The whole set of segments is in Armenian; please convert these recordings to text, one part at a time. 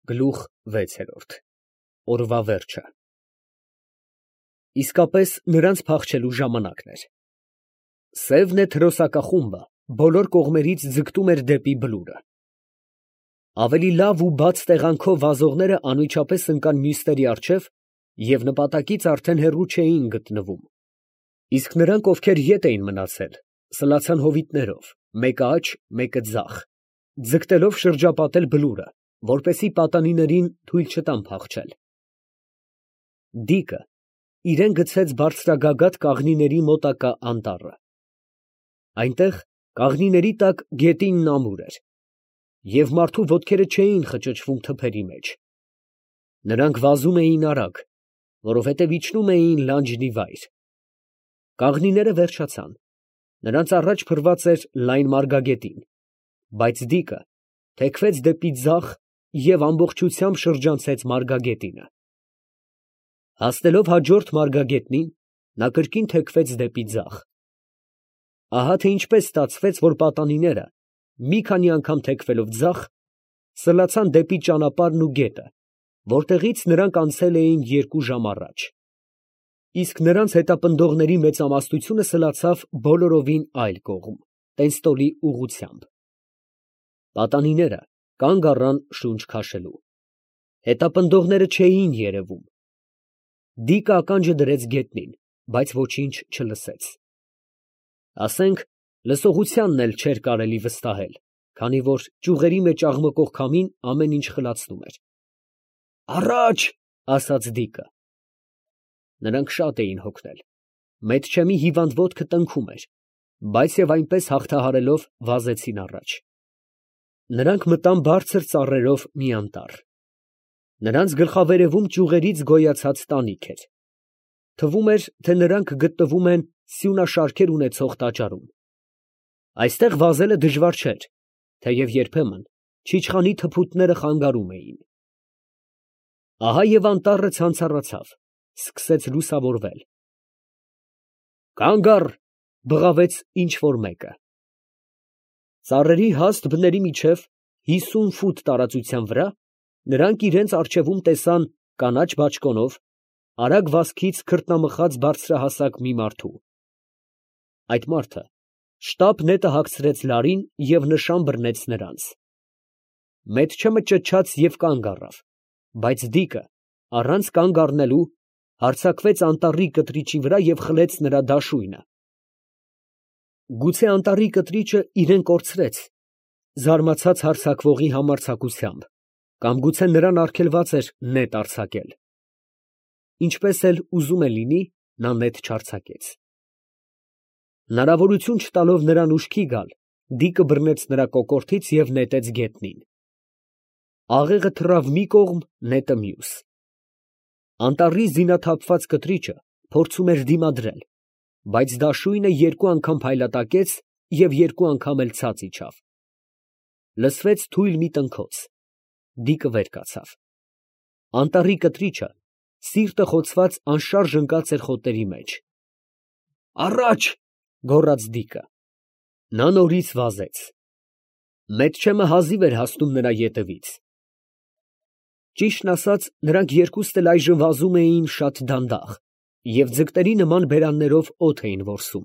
Գլուխ 6 Օրվա վերջը Իսկապես նրանց փախչելու ժամանակն էր։ Սևն է թրոսակախումբը բոլոր կողմերից ձգտում էր դեպի Բլուրը։ Ավելի լավ ու բաց տեղանքով վազողները անմիջապես ընկան մյուսների առջև և նպատակից արդեն հեռու չէին գտնվում։ Իսկ նրանք, ովքեր ետ էին մնացել, սլացան հովիտներով, մեկը աջ, մեկը ձախ, ձգտելով շրջապատել Բլուրը, որպեսզի պատանիներին թույլ չտան փախչել։ Դիկը իրեն գցեց բարձրագագաթ կաղնիների մոտակա անտառը։ Այնտեղ կաղնիների տակ գետինն ամուր էր, և մարդու ոտքերը չէին խճճվում թփերի մեջ։ Նրանք վազում էին արագ, որովհետև իջնում էին լանջնի վայր։ Կաղնիները վերջացան, նրանց առաջ փռված էր լայն մարգագետին, բայց դիկը թեքվեց դեպի ձախ և ամբողջությամբ շրջանցեց մարգագետինը։ Հասնելով հաջորդ մարգագետնին, նա կրկին թեքվեց դեպի ձախ։ Ահա թե ինչպես ստացվեց, որ պատանիները, մի քանի անգամ թեքվելով ձախ, սլացան դեպի ճանապարհն ու գետը, որտեղից նրանք անցել էին 2 ժամ առաջ։ Իսկ նրանց հետապնդողների մեծամասնությունը սլացավ բոլորովին այլ կողմ, Տենստոլի ուղղությամբ։ Պատանիները կանգ առան շունչ քաշելու։ Հետապնդողները չէին երևում։ Դիկը ականջը դրեց գետնին, բայց ոչինչ չլսեց։ Ասենք լսողությանն էլ չէր կարելի վստահել, քանի որ ճյուղերի մեջ աղմկող քամին ամեն ինչ խլացնում էր։ «Առաջ», ասաց դիկը։ Նրանք շատ էին հոգնել։ Մեթչեմի հիվանդ ոտքը տնքում էր, բայց և այնպես հաղթահարելով վազեցին առաջ։ Նրանք մտան բարձր ծառերով մի անտառ։ Նրանց գլխավերևում ճյուղերից գոյացած տանիք էր։ Թվում էր, թե նրանք գտնվում են սյունաշարքեր ունեցող տաճարում։ Այստեղ վազելը դժվար չէր, թեև երբեմն չիչխանի թփուտները խանգարում էին։ Ահա և անտառը ցանցառացավ, սկսեց լուսավորվել։ «Կանգ առ», բղավեց ինչ֊որ մեկը։ Ծառերի հաստ բների միջև 50 ֆուտ տարածության վրա նրանք իրենց առջևում տեսան կանաչ բաճկոնով, արագ վազքից քրտնամխած բարձրահասակ մի մարդու։ Այդ մարդը շտապ նետը հագցրեց լարին և նշան բռնեց նրանց։ Մեթչեմը ճչաց և կանգ առավ, բայց դիկը, առանց կանգ առնելու, հարձակվեց անտառի կտրիճի վրա և խլեց նրա դաշույնը։ Գուցե անտառի կտրիճը իրան կորցրեց, զարմացած հարձակվողի համարձակությամբ, կամ գուցե նրան արգելված էր նետ արձակել։ Ինչպես էլ ուզում է լինի, նա նետ չարձակեց։ Հնարավորություն չտալով նրան ուշքի գալ, դիկը բռնեց նրա կոկորդից և նետեց գետնին։ Աղեղը թռավ մի կողմ, նետը մյուս։ Անտառի զինաթափված կտրիճը փորձում էր դիմադրել, բայց դաշույնը 2 անգամ փայլատակեց և 2 անգամ էլ ցած իջավ։ Լսվեց թույլ մի տնքոց։ Դիկը վեր կացավ։ Անտառի կտրիճը սիրտը խոցված անշարժ ընկած էր խոտերի մեջ։ «Առաջ», գոռաց դիկը։ Նա նորից վազեց։ Մեթչեմը հազիվ էր հասնում նրա ետևից։ Ճիշտն ասած, նրանք երկուսն էլ այժմ վազում էին շատ դանդաղ և ձկների նման բերաններով օդ էին որսում։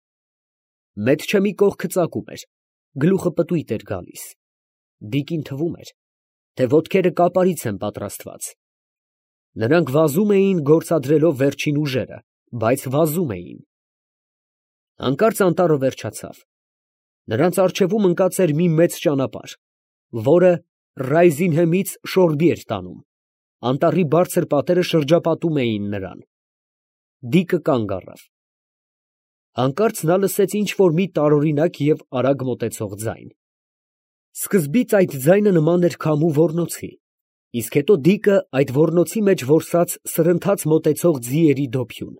Մեթչեմի կողքը ծակում էր, գլուխը պտույտ էր գալիս։ Դիկին թվում էր, թե ոտքերը կապարից են պատրաստված։ Նրանք վազում էին, գործադրելով վերջին ուժերը, բայց վազում էին։ Հանկարծ անտառը վերջացավ։ Նրանց առջևում ընկած էր մի մեծ ճանապարհ, որը Ռայզինհեմից Շորբի էր տանում։ Անտառի բարձր պատերը շրջապատում էին նրան։ Դիկը կանգ առավ։ Հանկարծ նա լսեց ինչ֊որ մի տարօրինակ և արագ մոտեցող ձայն։ Սկզբից այդ ձայնը նման էր քամու ոռնոցի, իսկ հետո դիկը այդ ոռնոցի մեջ որսաց սրընթաց մոտեցող ձիերի դոփյուն։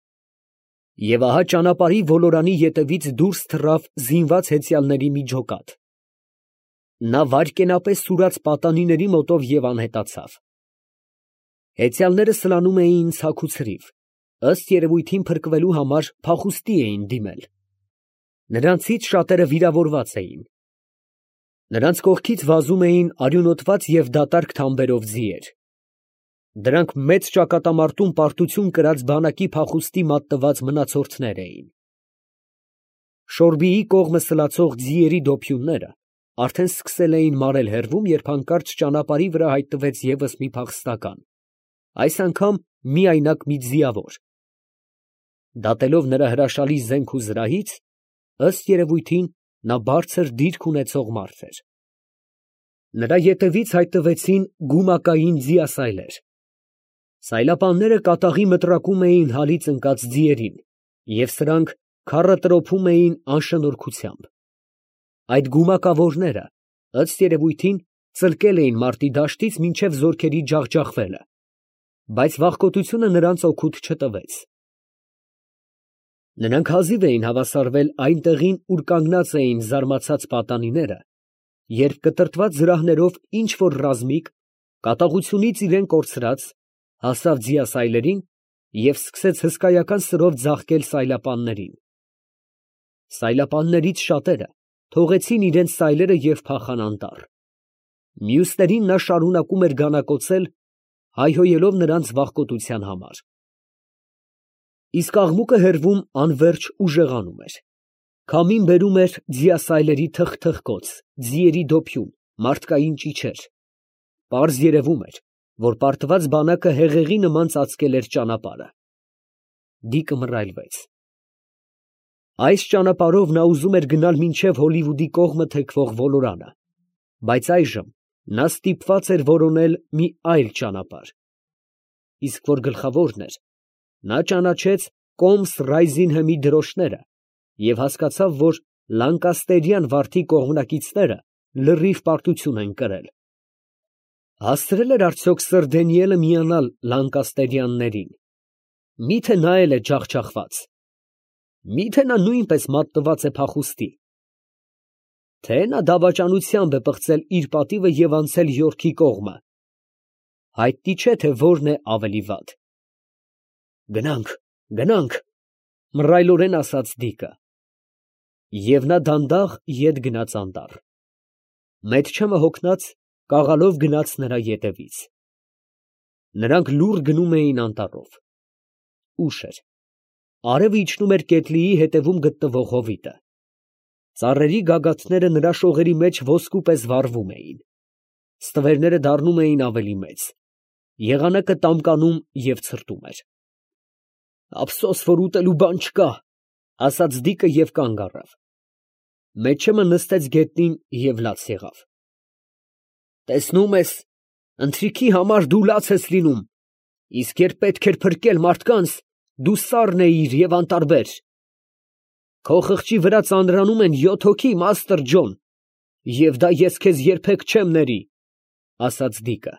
Եվ ահա ճանապարհի ոլորանի ետևից դուրս թռավ զինված հեծյալների մի ջոկատ։ Նա վայրկենապես սուրաց պատանիների մոտով և անհետացավ։ Հեծյալները սլանում էին ցաք ու ցրիվ, ըստ երևույթին փրկվելու համար փախուստի էին դիմել։ Նրանցից շատերը վիրավորված էին։ Նրանց կողքից վազում էին արյունոտված և դատարկ թամբերով ձիեր։ Դրանք մեծ ճակատամարտում պարտություն կրած բանակի փախուստի մատնված մնացորդներ էին։ Շորբիի կողմը սլացող ձիերի դոփյունները արդեն սկսել էին մարել հեռվում, երբ հանկարծ ճանապարհի վրա հայտնվեց ևս մի փախստական, այս անգամ միայնակ մի ձիավոր։ Դատելով նրա հրաշալի զենք ու զրահից, ըստ երևույթին, նա բարձր դիրք ունեցող մարդ էր։ Նրա ետևից հայտնվեցին գումակային ձիասայլեր։ Սայլապանները կատաղի մտրակում էին հալից ընկած ձիերին, և սրանք քառը տրոփում էին անշնորհքությամբ։ Այդ գումակավորները, ըստ երևույթին, ծլկել էին մարտի դաշտից մինչև զորքերի ջախջախվելը, բայց վախկոտությունը նրանց օգուտ չտվեց։ Նրանք հազիվ էին հավասարվել այն տեղին, ուր կանգնած էին զարմացած պատանիները, երբ կտրտված զրահներով ինչ֊որ ռազմիկ, կատաղությունից իրեն կորցրած, հասավ ձիասայլերին և սկսեց հսկայական սրով ձաղկել սայլապաններին։ Սայլապաններից շատերը թողեցին իրենց սայլերը և փախան անտառ։ Մյուսներին նա շարունակում էր գանակոծել, հայհոյելով նրանց վախկոտության համար։ Իսկ աղմուկը հեռվում անվերջ ուժեղանում էր։ Քամին բերում էր ձիասայլերի թխթխկոց, ձիերի դոփյուն, մարդկային ճիչեր։ Պարզ երևում էր, որ պարտված բանակը հեղեղի նման ծածկել էր ճանապարհը։ Դիկը մռայլվեց։ Այս ճանապարհով նա ուզում էր գնալ մինչև Հոլիվուդի կողմը թեքվող ոլորանը, բայց այժմ նա ստիպված էր որոնել մի այլ ճանապարհ։ Իսկ որ գլխավորն էր, նա ճանաչեց Կոմս֊Ռայզինհեմի դրոշները և հասկացավ, որ Լանկաստերյան վարդի կողմնակիցները լրիվ պարտություն են կրել։ Հասցրել էր արդյոք սըր Դենիելը միանալ Լանկաստերյաններին։ Մի՞թե նա էլ է ջախջախված։ Մի՞թե նա նույնպես մատնված է փախուստի։ Թե նա դավաճանությամբ է պղծել իր պատիվը և անցել Յորքի կողմը։ Հայտնի չէ, թե որն է ավելի վատ։ Գնանք, գնանք, մռայլորեն ասաց Դիկը։ Եվ նա դանդաղ ետ գնաց անտառ։ Մեթչամը հոգնած, կաղալով գնաց նրա ետևից։ Նրանք լուռ գնում էին անտառով։ Ուշ էր։ Արևը իջնում էր Կեթլիի հետևում գտնվող հովիտը։ Ծառերի գագաթները նրա շողերի մեջ ոսկու պես վառվում էին։ Ստվերները դառնում էին ավելի մեծ։ Եղանակը տամկանում և ցրտում էր։ Ափսոս, որ ուտելու բան չկա, ասաց Դիկը և կանգ առավ։ Մեթչեմը նստեց գետնին և լաց եղավ։ Տեսնում ես, ընթրիքի համար դու լաց ես լինում, իսկ երբ պետք էր փրկել մարդկանց, դու սառն էիր և անտարբեր։ Քո խղճի վրա ծանրանում են 7 հոգի, Մաստր Ջոն, և դա ես քեզ երբեք չեմ ների, ասաց Դիկը։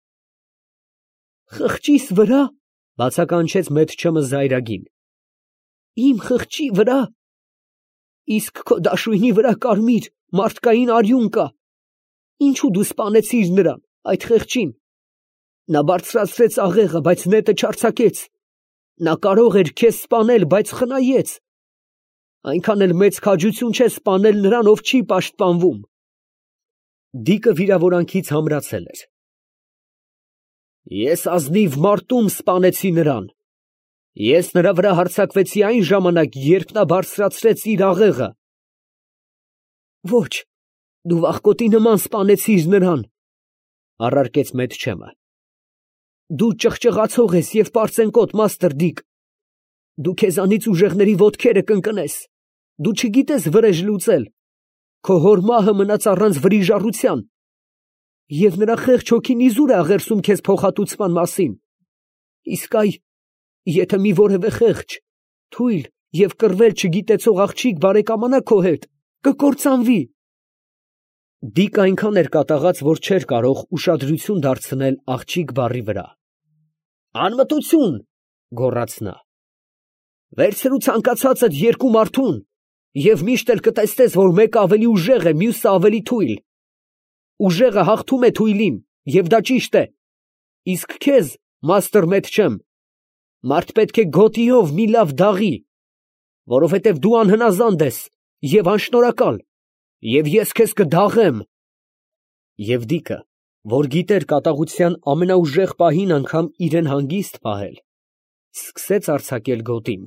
Խղճիս վրա, բացականչեց Մեթչեմը զայրագին։ Իմ խղճի վրա։ Իսկ քո դաշույնի վրա կարմիր, մարդկային արյուն կա։ Ինչու դու սպանեցիր նրան, այդ խեղճին։ Նա բարձրացրեց աղեղը, բայց նետը չարձակեց։ Նա կարող էր քեզ սպանել, բայց խնայեց։ Այնքան էլ մեծ քաջություն չէ սպանել նրան, ով չի պաշտպանվում։ Դիկը վիրավորանքից համրացել էր։ Ես ազնիվ մարտում սպանեցի նրան։ Ես նրա վրա հարձակվեցի այն ժամանակ, երբ նա բարձրացրեց իր աղեղը։ Ոչ, դու վախկոտի նման սպանեցիր նրան, առարկեց Մեթչեմը։ Դու ճղճղացող ես և պարծենկոտ, Մաստր Դիկ։ Դու քեզանից ուժեղների ոտքերը կընկնես։ Դու չգիտես վրեժ լուծել։ Քո հոր մահը մնաց առանց վրիժառության։ Եվ նրա խեղճ հոգին իզուր է աղերսում քեզ փոխհատուցման մասին։ Իսկ այ, եթե մի որևէ խեղճ, թույլ և կռվել չգիտեցող աղջիկ բարեկամանա քո հետ, կկործանվի։ Դիկը այնքան էր կատաղած, որ չէր կարող ուշադրություն դարձնել աղջիկ բառի վրա։ Անմտություն, գոռաց նա։ Վերցրու ցանկացածդ երկու մարդուն և միշտ էլ կտեսնես, որ մեկը ավելի ուժեղ է, մյուսը ավելի թույլ։ Ուժեղը հաղթում է թույլին, և դա ճիշտ է։ Իսկ քեզ, Մաստր Մեթչեմ, մարդ պետք է գոտիով մի լավ դաղի, որովհետև դու անհնազանդ ես և անշնորհակալ, և ես քեզ կդաղեմ, Եվ Դիկը, որ գիտեր կատաղության ամենաուժեղ պահին անգամ իրեն հանգիստ պահել, սկսեց արձակել գոտին.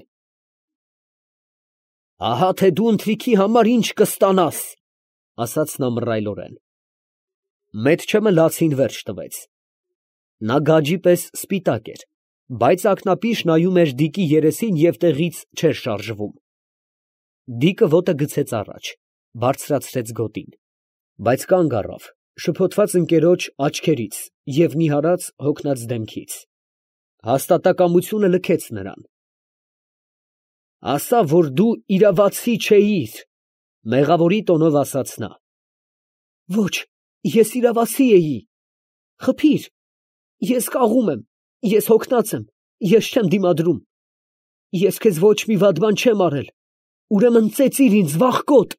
«Ահա թե դու ընթրիքի համար ինչ կստանաս», ասաց նա մռայլորեն։ Մեթչեմը լացին վերջ տվեց։ Նա գաջի պես սպիտակ էր, բայց ակնապիշ նայում էր Դիկի երեսին և տեղից չէր շարժվում։ Դիկը ոտը գցեց առաջ, բարձրացրեց գոտին, բայց կանգ առավ, շփոթված ընկերոջ աչքերից և նիհարած հոգնած դեմքից։ Հաստատակամությունը լքեց նրան։ «Ասա, որ դու իրավացի չէիր», մեղավորի տոնով ասաց նա։ «Ոչ, ես իրավացի էի։ Խփիր, ես կաղում եմ, ես հոգնած եմ, ես չեմ դիմադրում։ Ես քեզ ոչ մի վատ բան չեմ արել, ուրեմն ծեծիր ինձ, վախկոտ»։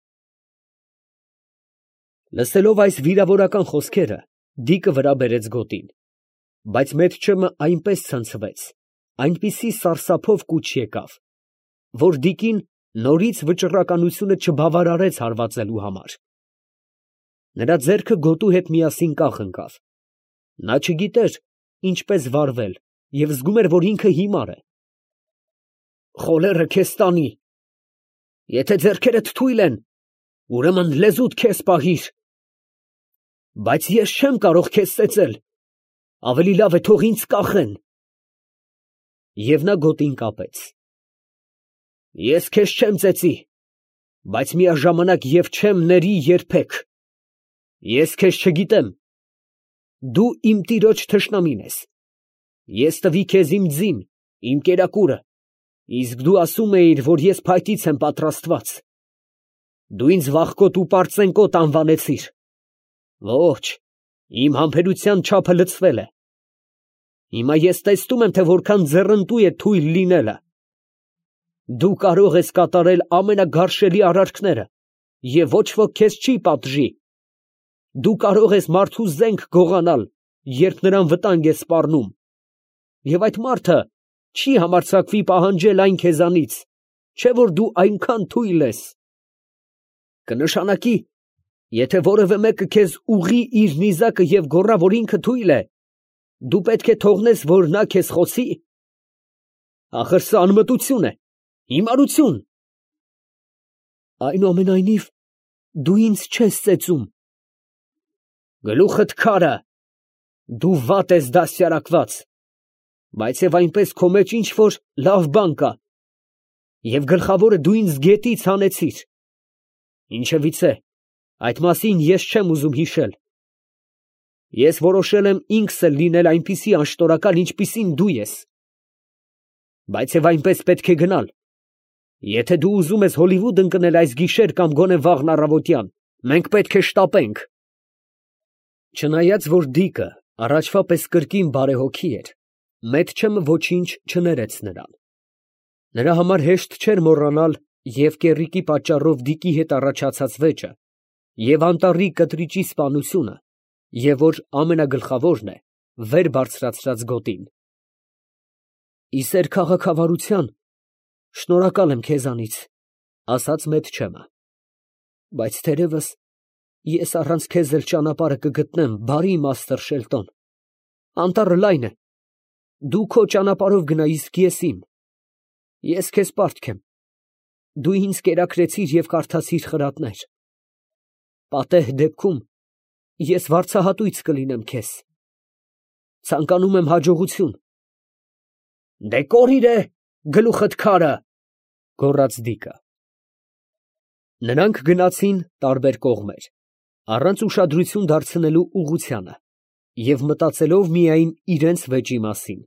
Լսելով այս վիրավորական խոսքերը, Դիկը վրա բերեց գոտին, բայց Մեթչեմը այնպես ցնցվեց, այնպիսի սարսափով կուչ եկավ, որ Դիկին նորից վճռականությունը չբավարարեց հարվածելու համար։ Նրա ձեռքը գոտու հետ միասին կախ ընկավ։ Նա չգիտեր ինչպես վարվել և զգում էր, որ ինքը հիմար է։ «Խոլերը քեզ տանի։ Եթե ձեռքերդ թույլ են, ուրեմն լեզուդ քեզ պահիր։ Բայց ես չեմ կարող քեզ ծեծել, ավելի լավ է թող ինձ կախեն»։ Եվ նա գոտին կապեց։ «Ես քեզ չեմ ծեծի, բայց միաժամանակ և չեմ ների երբեք։ Ես քեզ չգիտեմ, դու իմ տիրոջ թշնամին ես, ես տվի քեզ իմ ձին, իմ կերակուրը, իսկ դու ասում էիր, որ ես փայտից եմ պատրաստված։ Դու ինձ վախկոտ ու պարծենկոտ անվանեցիր։ Ոչ, իմ համբերության չափը լցվել է։ Հիմա ես տեսնում եմ, թե որքան ձեռնտու է թույլ լինելը։ Դու կարող ես կատարել ամենագարշելի արարքները, և ոչ ոք քեզ չի պատժի։ Դու կարող ես մարդու զենք գողանալ, երբ նրան վտանգ ես սպառնում, և այդ մարդը չի համարձակվի պահանջել այն քեզանից, չէ՞ որ դու այնքան թույլ ես։ Կնշանակի, եթե որևէ մեկը քեզ ուղղի իր նիզակը և գոռա, որ ինքը թույլ է, դու պետք է թողնես, որ նա քեզ խոցի։ Ախր սա անմտություն է, հիմարություն։ Այնուամենայնիվ, դու ինձ չես ծեծում։ Գլուխդ քարը, դու վատ ես դաստիարակված, բայց և այնպես քո մեջ ինչ֊որ լավ բան կա, և գլխավորը դու ինձ գետից հանեցիր։ Ինչևիցե, այդ մասին ես չեմ ուզում հիշել։ Ես որոշել եմ ինքս էլ լինել այնպիսի անշտորակալ, ինչպիսին դու ես։ Բայց և այնպես պետք է գնալ։ Եթե դու ուզում ես Հոլիվուդ ընկնել այս գիշեր կամ գոնե վաղն առավոտյան, մենք պետք է շտապենք։ Չնայած որ Դիկը առաջվա պես կրկին բարեհոգի էր, Մեթչեմը ոչինչ չներեց նրան։ Նրա համար հեշտ չէր մոռանալ և կեռիկի պատճառով Դիկի հետ առաջացած վեճը, և անտառի կտրիճի սպանությունը, և որ ամենագլխավորն է, վեր բարձրացրած գոտին։ «Ի սեր քաղաքավարության շնորհակալ եմ քեզանից», ասաց Մեթչեմը, «բայց թերևս ես առանց քեզ էլ ճանապարհը կգտնեմ բարի մաստր Շելտոն։ Անտառը լայն է, դու քո ճանապարհով գնա, իսկ ես իմ։ Ես քեզ պարտք եմ, դու ինձ կերակրեցիր և կարդացիր խրատներ։ Պատեհ դեպքում ես վարձահատույց կլինեմ քեզ։ Ցանկանում եմ հաջողություն»։ «Դե կորիր գլուխդ քարը», գոռաց Դիկը։ Նրանք գնացին տարբեր կողմեր, առանց ուշադրություն դարձնելու ուղղությանը և մտածելով միայն իրենց վեճի մասին։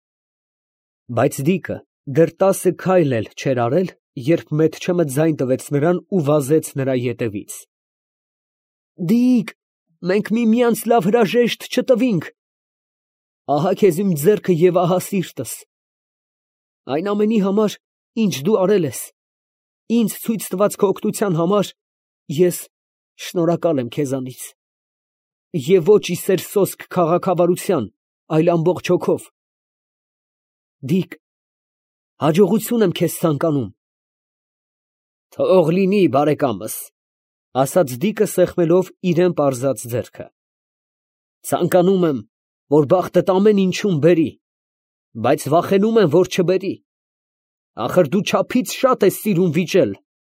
Բայց Դիկը դեռ 10 քայլ էլ չէր արել, երբ Մեթչեմը ձայն տվեց նրան ու վազեց նրա ետևից։ «Դիկ, մենք միմյանց լավ հրաժեշտ չտվինք։ Ահա քեզ իմ ձեռքը և ահա սիրտս։ Այն ամենի համար, ինչ դու արել ես, ինձ ցույց տված քո օգնության համար ես շնորհակալ եմ քեզանից, և ոչ ի սեր սոսկ քաղաքավարության, այլ ամբողջ հոգով։ Դիկ, հաջողություն եմ քեզ ցանկանում»։ «Թող լինի, բարեկամս», ասաց Դիկը սեղմելով իրան պարզած ձեռքը։ Ցանկանում եմ, որ բախտդ ամեն ինչում բերի, բայց վախենում եմ, որ չբերի։ Ախր դու չափից շատ ես սիրում վիճել։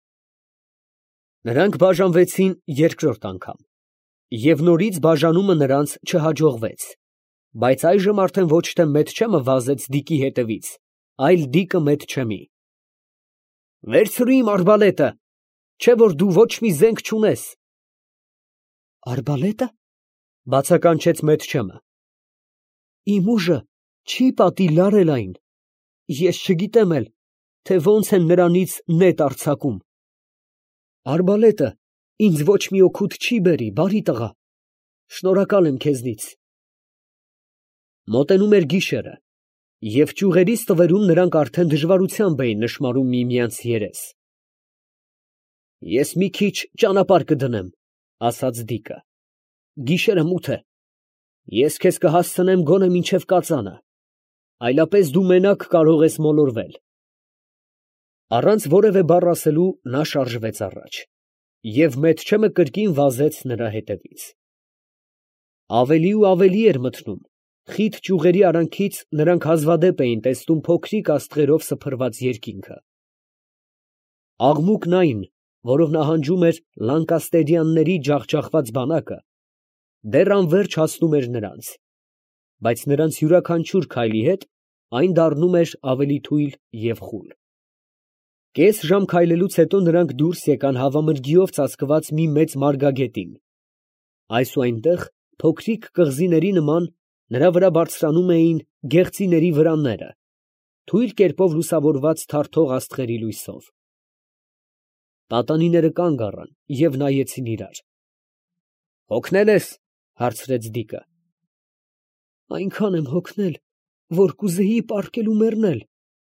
Նրանք բաժանվեցին երկրորդ անգամ, և նորից բաժանումը նրանց չհաջողվեց, բայց այժմ արդեն ոչ թե Մեթչեմը վազեց Դիկի հետևից, այլ Դիկը Մեթչեմի։ Վերցրու իմ արբալետը, չէ որ դու ոչ մի զենք չունես։ Արբալետը, բացականչեց Մեթչեմը։ Իմ ուժը չի պատի լարել այն, ես չգիտեմ էլ, թե ոնց են նրանից նետ արձակում։ Արբալետը ինձ ոչ մի օգուտ չի բերի, բարի տղա, շնորհակալ եմ քեզնից։ Մոտենում էր գիշերը, և ճյուղերի ստվերում նրանք արդեն դժվարությամբ էին նշմարում միմյանց երես։ Ես մի քիչ ճանապարհ կդնեմ, ասաց Դիկը, գիշերը մութ է, ես քեզ կհասցնեմ գոնե մինչև կածանը, այլապես դու մենակ կարող ես մոլորվել։ Առանց որևէ բառ ասելու նա շարժվեց առաջ, և Մեթչեմը կրկին վազեց նրա հետևից։ Ավելի ու ավելի էր մթնում, խիտ ճյուղերի արանքից նրանք հազվադեպ էին տեսնում փոքրիկ աստղերով սփռված երկինքը։ Աղմուկն այն, որով նահանջում էր լանկաստերյանների ջախջախված բանակը, դեռ անվերջ հասնում էր նրանց, բայց նրանց յուրաքանչյուր քայլի հետ այն դառնում էր ավելի թույլ և խուլ։ Կես ժամ քայլելուց հետո նրանք դուրս եկան հավամրգիով ծածկված մի մեծ մարգագետին։ Այս ու այնտեղ, փոքրիկ կղզիների նման, նրա վրա բարձրանում էին գեղձիների վրանները, թույլ կերպով լուսավորված թարթող աստղերի լույսով։ Պատանիները կանգ առան և նայեցին իրար։ Հոգնել ես, հարցրեց Դիկը։ Այնքան եմ հոգնել, որ կուզեի պառկել ու մեռնել։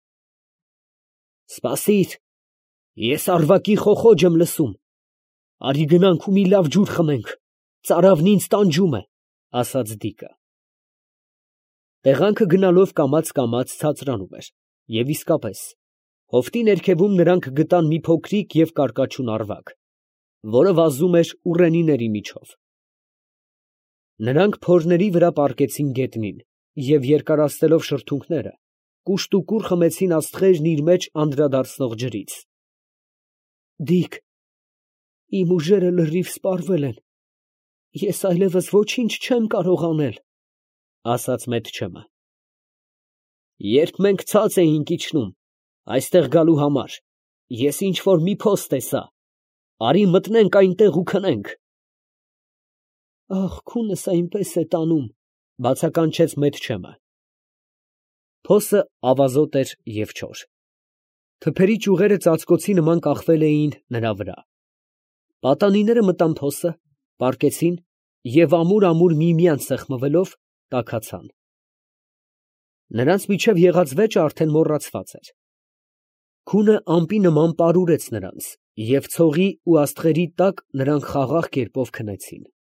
Սպասիր, ես առվակի խոխոջ եմ լսում, արի գնանք ու մի լավ ջուր խմենք, ծարավն ինձ տանջում է, ասաց Դիկը։ Տեղանքը գնալով կամաց ցածրանում էր, և իսկապես, հովտի ներքևում նրանք գտան մի փոքրիկ և կարկաչուն առվակ, որը վազում էր ուռենիների միջով։ Նրանք փորների վրա պառկեցին գետնին և երկարացնելով շրթունքները, կուշտուկուր խմեցին աստղերն իր մեջ անդրադարձնող ջրից։ Դիկ, իմ ուժերը լրիվ սպառվել են, ես այլևս ոչինչ չեմ կարող անել, ասաց Մեթչեմը։ Երբ մենք ցած էինք իջնում, այստեղ գալու համար, ես ինչ֊որ մի փոս տեսա, արի մտնենք այնտեղ ու քնենք։ Ախ, քունս այնպես է տանում, բացականչեց Մեթչեմը։ Փոսը ավազոտ էր և չոր։ Թփերի ճյուղերը ծածկոցի նման կախվել էին նրա վրա։ Պատանիները մտան փոսը, պառկեցին և ամուր միմյանց սեղմվելով տաքացան։ Նրանց միջև եղած վեճը արդեն մոռացված էր։ Քունը ամպի նման պարուրեց նրանց, և ցողի ու աստղերի տակ նրանք խաղաղ կերպով քնեցին։